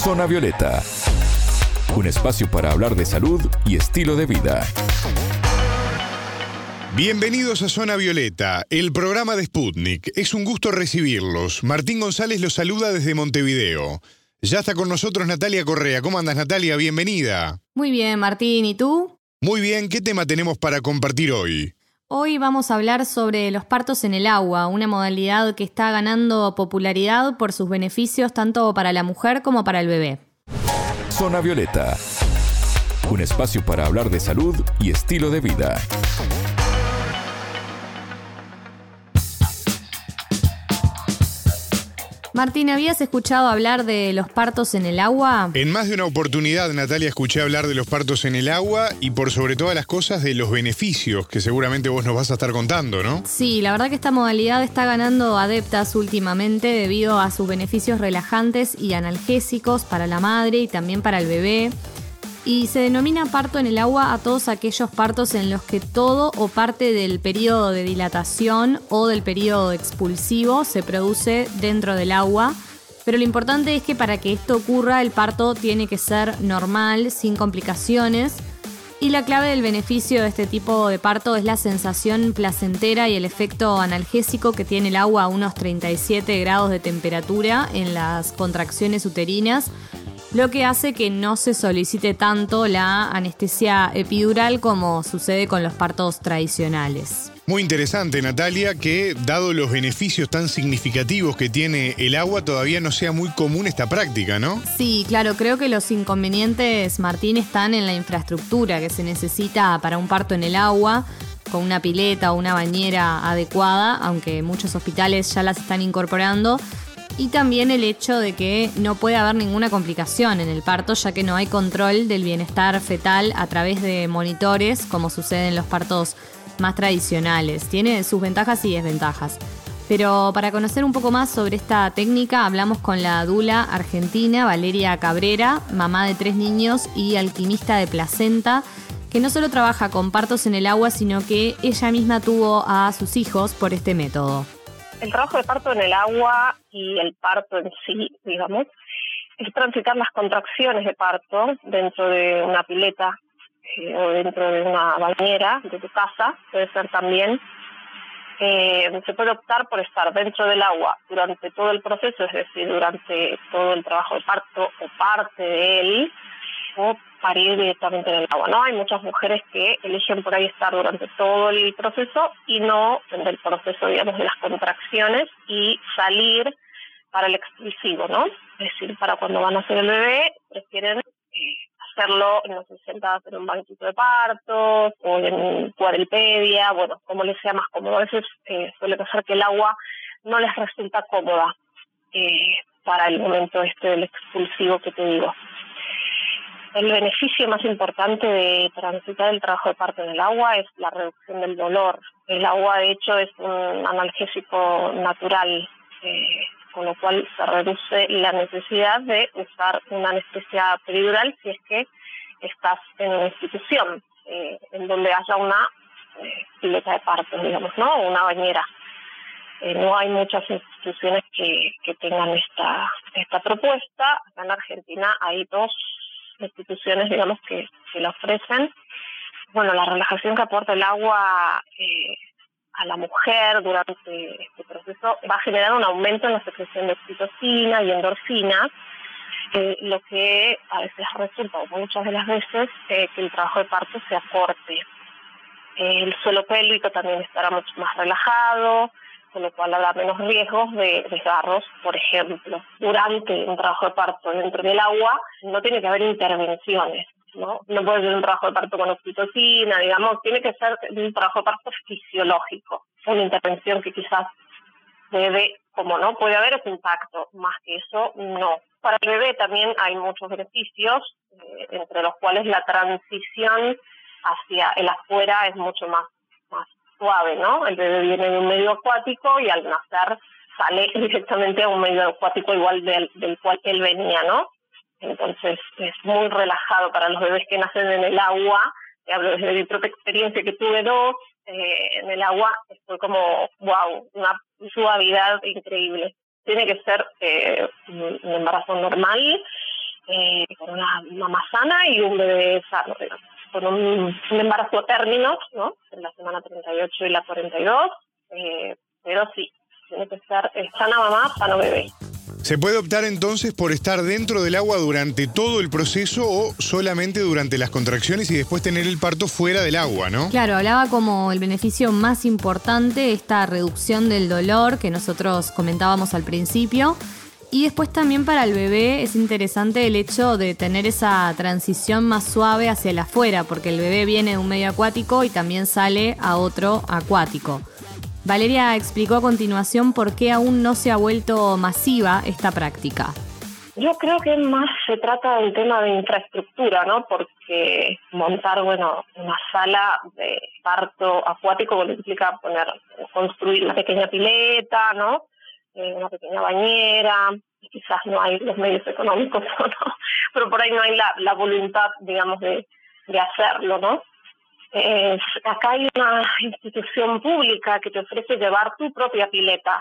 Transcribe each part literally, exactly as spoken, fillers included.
Zona Violeta, un espacio para hablar de salud y estilo de vida. Bienvenidos a Zona Violeta, el programa de Sputnik. Es un gusto recibirlos. Martín González los saluda desde Montevideo. Ya está con nosotros Natalia Correa. ¿Cómo andas, Natalia? Bienvenida. Muy bien, Martín. ¿Y tú? Muy bien. ¿Qué tema tenemos para compartir hoy? Hoy vamos a hablar sobre los partos en el agua, una modalidad que está ganando popularidad por sus beneficios tanto para la mujer como para el bebé. Zona Violeta, un espacio para hablar de salud y estilo de vida. Martín, ¿habías escuchado hablar de los partos en el agua? En más de una oportunidad, Natalia, escuché hablar de los partos en el agua y por sobre todas las cosas de los beneficios que seguramente vos nos vas a estar contando, ¿no? Sí, la verdad que esta modalidad está ganando adeptas últimamente debido a sus beneficios relajantes y analgésicos para la madre y también para el bebé. Y se denomina parto en el agua a todos aquellos partos en los que todo o parte del periodo de dilatación o del periodo expulsivo se produce dentro del agua. Pero lo importante es que para que esto ocurra el parto tiene que ser normal, sin complicaciones. Y la clave del beneficio de este tipo de parto es la sensación placentera y el efecto analgésico que tiene el agua a unos treinta y siete grados de temperatura en las contracciones uterinas, lo que hace que no se solicite tanto la anestesia epidural como sucede con los partos tradicionales. Muy interesante, Natalia, que dado los beneficios tan significativos que tiene el agua, todavía no sea muy común esta práctica, ¿no? Sí, claro, creo que los inconvenientes, Martín, están en la infraestructura que se necesita para un parto en el agua, con una pileta o una bañera adecuada, aunque muchos hospitales ya las están incorporando. Y también el hecho de que no puede haber ninguna complicación en el parto, ya que no hay control del bienestar fetal a través de monitores, como sucede en los partos más tradicionales. Tiene sus ventajas y desventajas. Pero para conocer un poco más sobre esta técnica, hablamos con la dula argentina Valeria Cabrera, mamá de tres niños y alquimista de placenta, que no solo trabaja con partos en el agua, sino que ella misma tuvo a sus hijos por este método. El trabajo de parto en el agua y el parto en sí, digamos, es transitar las contracciones de parto dentro de una pileta eh, o dentro de una bañera de tu casa, puede ser también. Eh, se puede optar por estar dentro del agua durante todo el proceso, es decir, durante todo el trabajo de parto o parte de él, o parir directamente en el agua, ¿no? Hay muchas mujeres que eligen por ahí estar durante todo el proceso y no en el proceso, digamos, de las contracciones y salir para el expulsivo, ¿no? Es decir, para cuando van a hacer el bebé, prefieren eh, hacerlo, no sé, sentadas en un banquito de partos o en cuadripedia, bueno, como les sea más cómodo. A veces eh, suele pasar que el agua no les resulta cómoda eh, para el momento este del expulsivo que te digo. El beneficio más importante de transitar el trabajo de parto en el agua es la reducción del dolor. El agua, de hecho, es un analgésico natural, eh, con lo cual se reduce la necesidad de usar una anestesia peridural si es que estás en una institución, eh, en donde haya una eh, pileta de parto, digamos, ¿no? Una bañera. Eh, no hay muchas instituciones que, que tengan esta, esta propuesta. Acá en Argentina hay dos instituciones, digamos, que, que la ofrecen. Bueno, la relajación que aporta el agua eh, a la mujer durante este proceso va a generar un aumento en la secreción de oxitocina y endorfinas, eh, lo que a veces resulta, o muchas de las veces, eh, que el trabajo de parto se acorte. Eh, el suelo pélvico también estará mucho más relajado, con lo cual habrá menos riesgos de desgarros, por ejemplo. Durante un trabajo de parto dentro del agua no tiene que haber intervenciones, ¿no? No puede ser un trabajo de parto con oxitocina, digamos, tiene que ser un trabajo de parto fisiológico. Una intervención que quizás debe, como no puede haber ese impacto, más que eso, no. Para el bebé también hay muchos beneficios, eh, entre los cuales la transición hacia el afuera es mucho más, más suave, ¿no? El bebé viene de un medio acuático y al nacer sale directamente a un medio acuático igual del, del cual él venía, ¿no? Entonces es muy relajado para los bebés que nacen en el agua. Te hablo desde mi propia experiencia, que tuve dos eh, en el agua, fue como, wow, una suavidad increíble. Tiene que ser eh, un embarazo normal eh, con una mamá sana y un bebé sano, digamos, con un, un embarazo a términos, ¿no? En la semana treinta y ocho y la cuarenta y dos, eh, pero sí, tiene que ser eh, sana mamá, sano bebé. ¿Se puede optar entonces por estar dentro del agua durante todo el proceso o solamente durante las contracciones y después tener el parto fuera del agua, no? Claro, hablaba como el beneficio más importante, esta reducción del dolor que nosotros comentábamos al principio. Y después también para el bebé es interesante el hecho de tener esa transición más suave hacia el afuera, porque el bebé viene de un medio acuático y también sale a otro acuático. Valeria explicó a continuación por qué aún no se ha vuelto masiva esta práctica. Yo creo que más se trata de un tema de infraestructura, ¿no? Porque montar, bueno, una sala de parto acuático bueno, implica poner, construir una pequeña pileta, ¿no? Eh, una pequeña bañera, y quizás no hay los medios económicos, ¿no? Pero por ahí no hay la, la voluntad, digamos, de, de hacerlo, ¿no? Eh, acá hay una institución pública que te ofrece llevar tu propia pileta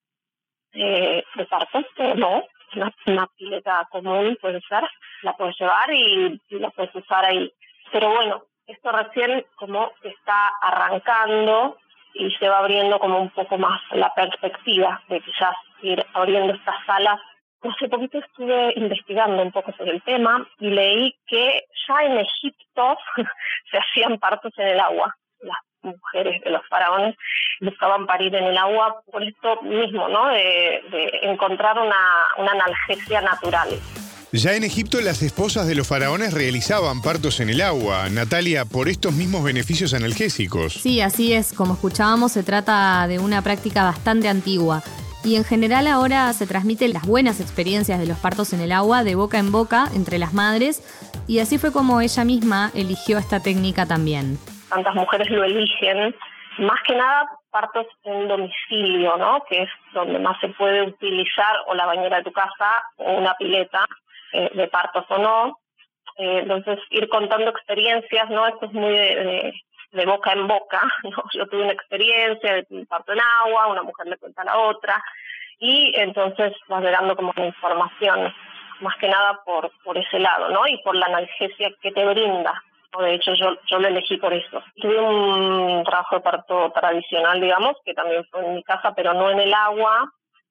eh, de parto, eh, no, una, una pileta común puede ser, la puedes llevar y, y la puedes usar ahí. Pero bueno, esto recién como está arrancando y se va abriendo como un poco más la perspectiva de quizás ir abriendo estas salas. Hace poquito estuve investigando un poco sobre el tema y leí que ya en Egipto se hacían partos en el agua. Las mujeres de los faraones buscaban parir en el agua por esto mismo, ¿no? De, de encontrar una, una analgesia natural. Ya en Egipto las esposas de los faraones realizaban partos en el agua, Natalia, por estos mismos beneficios analgésicos. Sí, así es. Como escuchábamos, se trata de una práctica bastante antigua. Y en general ahora se transmiten las buenas experiencias de los partos en el agua de boca en boca entre las madres. Y así fue como ella misma eligió esta técnica también. Tantas mujeres lo eligen, más que nada partos en domicilio, ¿no? Que es donde más se puede utilizar o la bañera de tu casa o una pileta. Eh, de partos o no, eh, entonces ir contando experiencias, ¿no? Esto es muy de, de, de boca en boca, ¿no? Yo tuve una experiencia de parto en agua, una mujer le cuenta a la otra, y entonces vas llegando como una información, más que nada por, por ese lado, ¿no? Y por la analgesia que te brinda. De hecho, yo, yo lo elegí por eso. Tuve un trabajo de parto tradicional, digamos, que también fue en mi casa, pero no en el agua.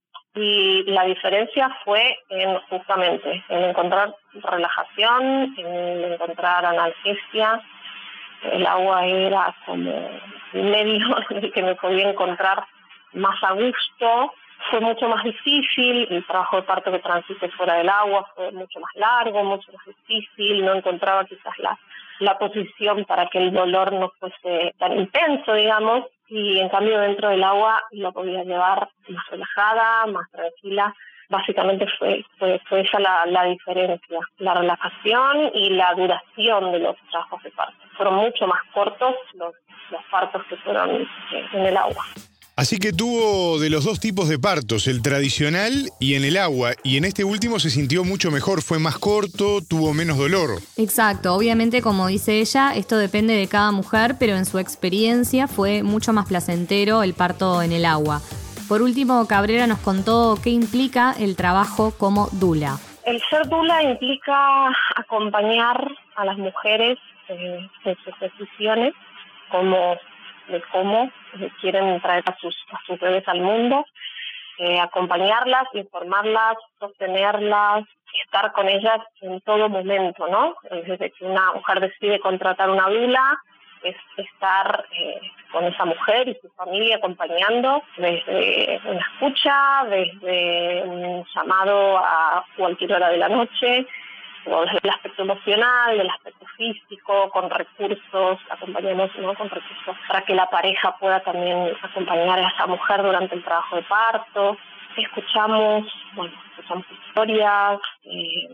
Y la diferencia fue en justamente en encontrar relajación, en encontrar analgesia. El agua era como el medio en el que me podía encontrar más a gusto. Fue mucho más difícil, el trabajo de parto que transité fuera del agua fue mucho más largo, mucho más difícil, no encontraba quizás la, la posición para que el dolor no fuese tan intenso, digamos, y en cambio dentro del agua lo podía llevar más relajada, más tranquila. Básicamente fue, fue, fue esa la, la diferencia, la relajación y la duración de los trabajos de parto. Fueron mucho más cortos los, los partos que fueron en el agua. Así que tuvo de los dos tipos de partos, el tradicional y en el agua, y en este último se sintió mucho mejor, fue más corto, tuvo menos dolor. Exacto, obviamente como dice ella, esto depende de cada mujer, pero en su experiencia fue mucho más placentero el parto en el agua. Por último, Cabrera nos contó qué implica el trabajo como dula. El ser dula implica acompañar a las mujeres eh, en sus decisiones, como de cómo quieren traer a sus, a sus bebés al mundo, eh, acompañarlas, informarlas, sostenerlas, estar con ellas en todo momento, ¿no? Desde que una mujer decide contratar una dula, es estar eh, con esa mujer y su familia acompañando desde una escucha, desde un llamado a cualquier hora de la noche, o desde el aspecto emocional, del aspecto físico, con recursos, acompañamos, ¿no? Con recursos para que la pareja pueda también acompañar a esa mujer durante el trabajo de parto. Escuchamos, bueno, escuchamos historias, eh,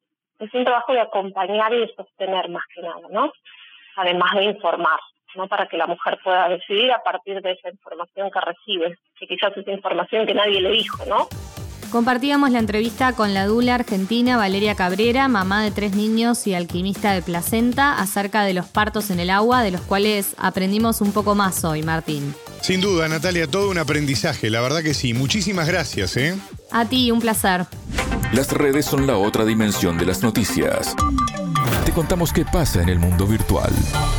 es un trabajo de acompañar y de sostener más que nada, ¿no? Además de informar, ¿no? Para que la mujer pueda decidir a partir de esa información que recibe, que quizás es información que nadie le dijo, ¿no? Compartíamos la entrevista con la dula argentina Valeria Cabrera, mamá de tres niños y alquimista de placenta, acerca de los partos en el agua, de los cuales aprendimos un poco más hoy, Martín. Sin duda, Natalia, todo un aprendizaje, la verdad que sí. Muchísimas gracias, ¿eh? A ti, un placer. Las redes son la otra dimensión de las noticias. Te contamos qué pasa en el mundo virtual.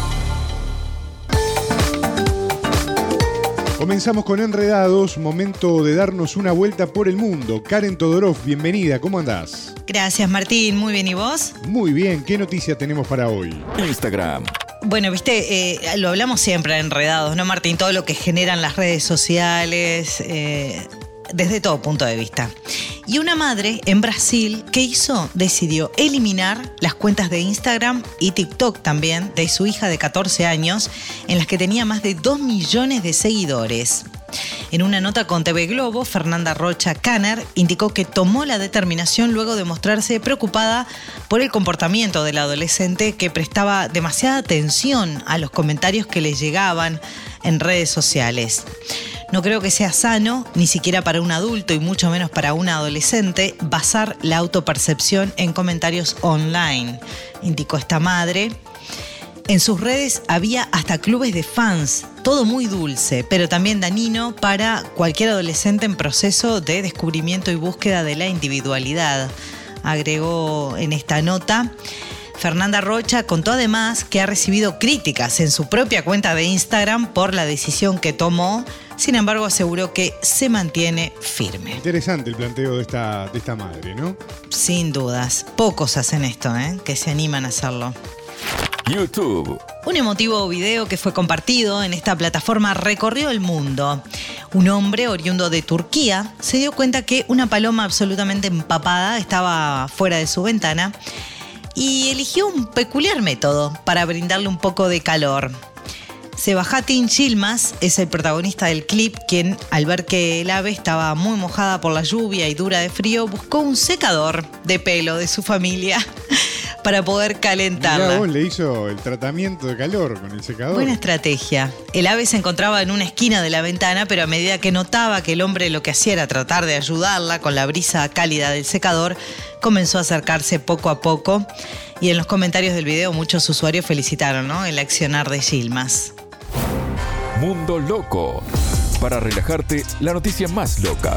Comenzamos con Enredados, momento de darnos una vuelta por el mundo. Karen Todorov, bienvenida, ¿cómo andás? Gracias, Martín, muy bien, ¿y vos? Muy bien, ¿qué noticias tenemos para hoy? Instagram. Bueno, viste, eh, lo hablamos siempre en Enredados, ¿no, Martín? Todo lo que generan las redes sociales, eh, desde todo punto de vista. Y una madre en Brasil, ¿qué hizo? Decidió eliminar las cuentas de Instagram y TikTok también de su hija de catorce años, en las que tenía más de dos millones de seguidores. En una nota con T V Globo, Fernanda Rocha Kanner indicó que tomó la determinación luego de mostrarse preocupada por el comportamiento del adolescente, que prestaba demasiada atención a los comentarios que le llegaban en redes sociales. No creo que sea sano, ni siquiera para un adulto y mucho menos para un adolescente, basar la autopercepción en comentarios online, indicó esta madre. En sus redes había hasta clubes de fans, todo muy dulce, pero también dañino para cualquier adolescente en proceso de descubrimiento y búsqueda de la individualidad, agregó en esta nota. Fernanda Rocha contó además que ha recibido críticas en su propia cuenta de Instagram por la decisión que tomó. Sin embargo, aseguró que se mantiene firme. Interesante el planteo de esta, de esta madre, ¿no? Sin dudas. Pocos hacen esto, ¿eh? Que se animan a hacerlo. YouTube. Un emotivo video que fue compartido en esta plataforma recorrió el mundo. Un hombre oriundo de Turquía se dio cuenta que una paloma absolutamente empapada estaba fuera de su ventana y eligió un peculiar método para brindarle un poco de calor. Sebahattin Yilmaz es el protagonista del clip, quien al ver que el ave estaba muy mojada por la lluvia y dura de frío, buscó un secador de pelo de su familia para poder calentarla. Mirá, vos le hizo el tratamiento de calor con el secador. Buena estrategia. El ave se encontraba en una esquina de la ventana, pero a medida que notaba que el hombre lo que hacía era tratar de ayudarla con la brisa cálida del secador, comenzó a acercarse poco a poco. Y en los comentarios del video muchos usuarios felicitaron, ¿no?, el accionar de Yilmaz. Mundo Loco. Para relajarte, la noticia más loca.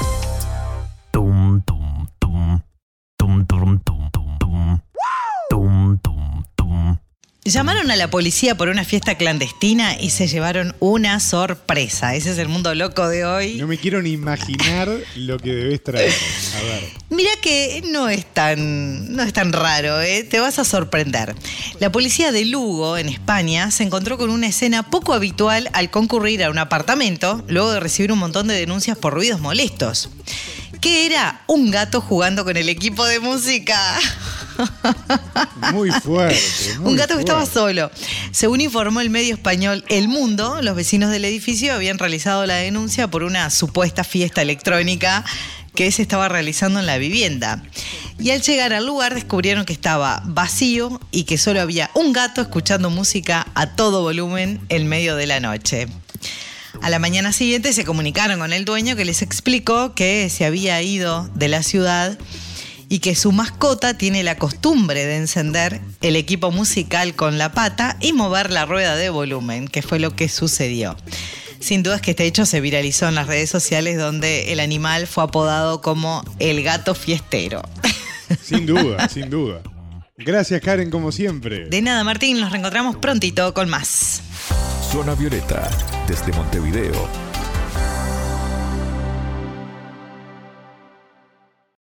Tum, tum, tum. Tum, tum, tum, tum, tum. Tum, tum, tum. Llamaron a la policía por una fiesta clandestina y se llevaron una sorpresa. Ese es el mundo loco de hoy. No me quiero ni imaginar lo que debes traer. A ver. Mira que no es tan, no es tan raro, ¿eh? Te vas a sorprender. La policía de Lugo, en España, se encontró con una escena poco habitual al concurrir a un apartamento luego de recibir un montón de denuncias por ruidos molestos. ¿Qué era? Un gato jugando con el equipo de música. Muy fuerte. Muy un gato que fuerte. estaba solo. Según informó el medio español El Mundo, los vecinos del edificio habían realizado la denuncia por una supuesta fiesta electrónica que se estaba realizando en la vivienda. Y al llegar al lugar descubrieron que estaba vacío y que solo había un gato escuchando música a todo volumen en medio de la noche. A la mañana siguiente se comunicaron con el dueño, que les explicó que se había ido de la ciudad y que su mascota tiene la costumbre de encender el equipo musical con la pata y mover la rueda de volumen, que fue lo que sucedió. Sin duda es que este hecho se viralizó en las redes sociales, donde el animal fue apodado como el gato fiestero. Sin duda, sin duda. Gracias, Karen, como siempre. De nada, Martín, nos reencontramos prontito con más. Zona Violeta, desde Montevideo,